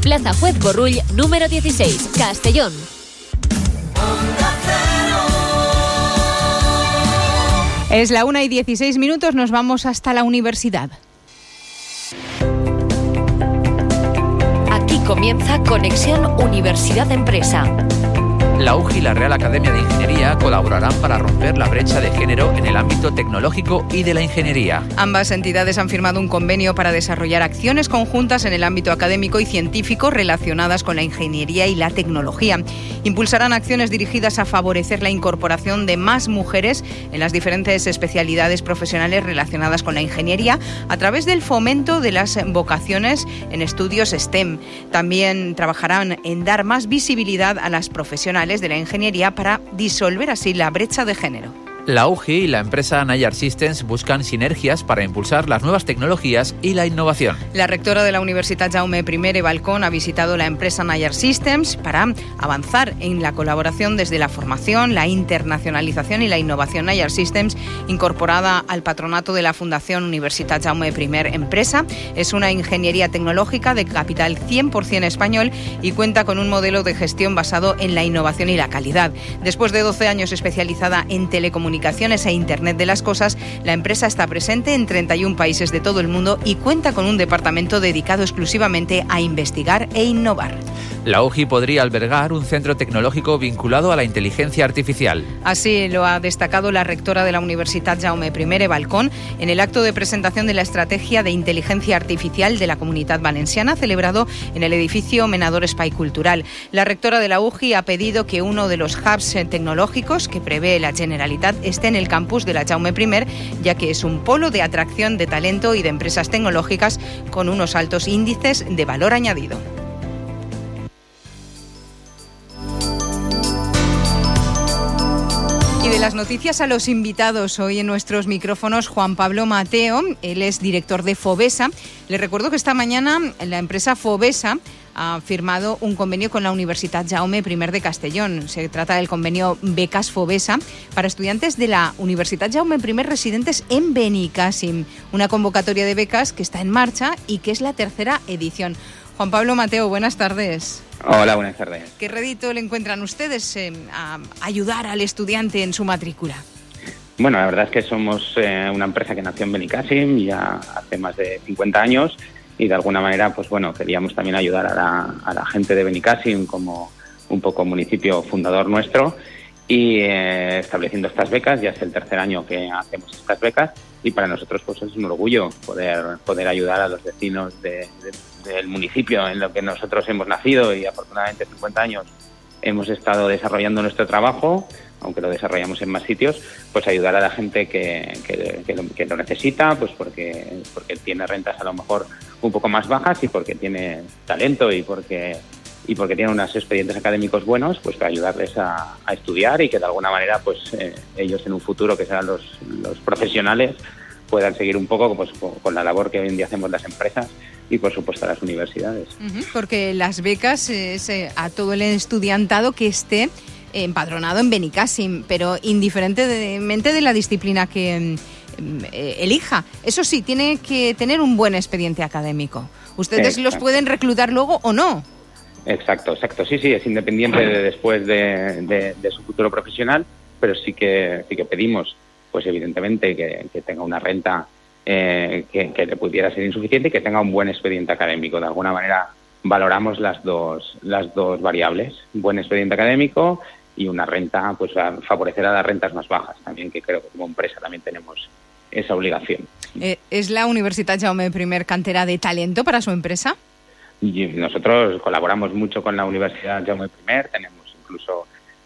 Plaza Juez Borrull, número 16, Castellón. Es la 1:16, nos vamos hasta la universidad. Aquí comienza Conexión Universidad Empresa. La UGI y la Real Academia de Ingeniería colaborarán para romper la brecha de género en el ámbito tecnológico y de la ingeniería. Ambas entidades han firmado un convenio para desarrollar acciones conjuntas en el ámbito académico y científico relacionadas con la ingeniería y la tecnología. Impulsarán acciones dirigidas a favorecer la incorporación de más mujeres en las diferentes especialidades profesionales relacionadas con la ingeniería a través del fomento de las vocaciones en estudios STEM. También trabajarán en dar más visibilidad a las profesionales de la ingeniería para disolver así la brecha de género. La UGI y la empresa Nayar Systems buscan sinergias para impulsar las nuevas tecnologías y la innovación. La rectora de la Universitat Jaume I Balcón ha visitado la empresa Nayar Systems para avanzar en la colaboración desde la formación, la internacionalización y la innovación. Nayar Systems, incorporada al patronato de la Fundación Universitat Jaume I Empresa, es una ingeniería tecnológica de capital 100% español y cuenta con un modelo de gestión basado en la innovación y la calidad. Después de 12 años especializada en telecomunicaciones e Internet de las Cosas, la empresa está presente en 31 países de todo el mundo y cuenta con un departamento dedicado exclusivamente a investigar e innovar. La UGI podría albergar un centro tecnológico vinculado a la inteligencia artificial. Así lo ha destacado la rectora de la Universitat Jaume I Balcón en el acto de presentación de la Estrategia de Inteligencia Artificial de la Comunitat Valenciana, celebrado en el edificio Menador Espai Cultural. La rectora de la UGI ha pedido que uno de los hubs tecnológicos que prevé la Generalitat esté en el campus de la Jaume I, ya que es un polo de atracción de talento y de empresas tecnológicas con unos altos índices de valor añadido. Y de las noticias a los invitados hoy en nuestros micrófonos, Juan Pablo Mateo, él es director de Fovesa. Les recuerdo que esta mañana la empresa Fovesa ha firmado un convenio con la Universitat Jaume I de Castellón. Se trata del convenio Becas Fovesa para estudiantes de la Universitat Jaume I residentes en Benicàssim, una convocatoria de becas que está en marcha y que es la tercera edición. Juan Pablo Mateo, buenas tardes. Hola, buenas tardes. ¿Qué rédito le encuentran ustedes a ayudar al estudiante en su matrícula? Bueno, la verdad es que somos una empresa que nació en Benicàssim ya hace más de 50 años y de alguna manera, pues bueno, queríamos también ayudar a la gente de Benicàssim como un poco municipio fundador nuestro y estableciendo estas becas. Ya es el tercer año que hacemos estas becas y para nosotros pues es un orgullo poder ayudar a los vecinos del municipio en lo que nosotros hemos nacido y afortunadamente 50 años hemos estado desarrollando nuestro trabajo, aunque lo desarrollamos en más sitios, pues ayudar a la gente que lo necesita, pues porque tiene rentas a lo mejor un poco más bajas y porque tiene talento y porque tiene unos expedientes académicos buenos, pues para ayudarles a estudiar y que de alguna manera pues ellos en un futuro, que serán los profesionales, puedan seguir un poco pues, con la labor que hoy en día hacemos las empresas y por supuesto las universidades. Porque las becas es a todo el estudiantado que esté empadronado en Benicàssim, pero indiferentemente de la disciplina que elija. Eso sí, tiene que tener un buen expediente académico. ¿Ustedes los pueden reclutar luego o no? Exacto. Sí, es independiente de después de su futuro profesional, pero sí que pedimos, pues evidentemente, que tenga una renta que le pudiera ser insuficiente y que tenga un buen expediente académico. De alguna manera valoramos las dos variables, un buen expediente académico y una renta, pues favorecerá las rentas más bajas también, que creo que como empresa también tenemos esa obligación. ¿Es la Universitat Jaume I cantera de talento para su empresa? Y nosotros colaboramos mucho con la Universidad Jaume I, tenemos incluso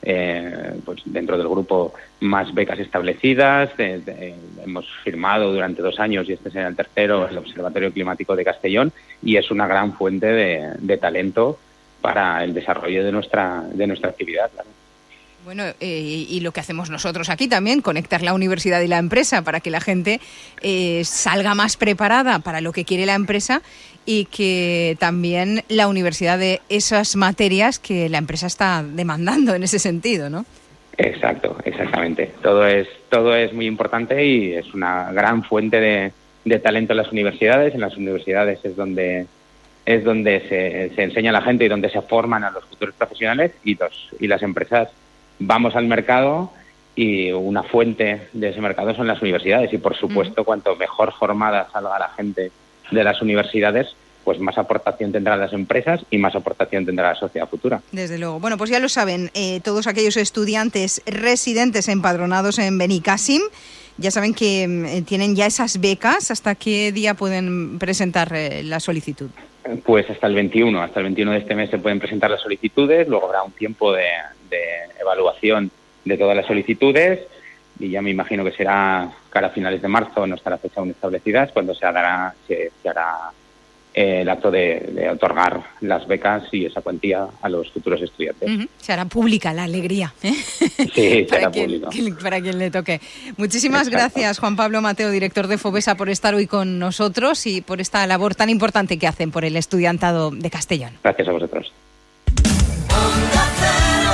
pues dentro del grupo más becas establecidas, hemos firmado durante 2 años, y este será el tercero, el Observatorio Climático de Castellón, y es una gran fuente de talento para el desarrollo de nuestra actividad, claro. Bueno, y lo que hacemos nosotros aquí también, conectar la universidad y la empresa para que la gente salga más preparada para lo que quiere la empresa y que también la universidad de esas materias que la empresa está demandando en ese sentido, ¿no? Exactamente. Todo es muy importante y es una gran fuente de talento en las universidades. En las universidades es donde es donde se enseña a la gente y donde se forman a los futuros profesionales, y las empresas vamos al mercado, y una fuente de ese mercado son las universidades. Y, por supuesto, cuanto mejor formada salga la gente de las universidades, pues más aportación tendrán las empresas y más aportación tendrá la sociedad futura. Desde luego. Bueno, pues ya lo saben, todos aquellos estudiantes residentes empadronados en Benicàssim, ya saben que tienen ya esas becas. ¿Hasta qué día pueden presentar la solicitud? Pues hasta el 21 de este mes se pueden presentar las solicitudes, luego habrá un tiempo de evaluación de todas las solicitudes, y ya me imagino que será cara a finales de marzo, no está la fecha aún establecida, es cuando se hará el acto de otorgar las becas y esa cuantía a los futuros estudiantes. Se hará pública la alegría, ¿eh? Sí, será público. Para quien le toque. Muchísimas gracias, Juan Pablo Mateo, director de Fovesa, por estar hoy con nosotros y por esta labor tan importante que hacen por el estudiantado de Castellón. Gracias a vosotros.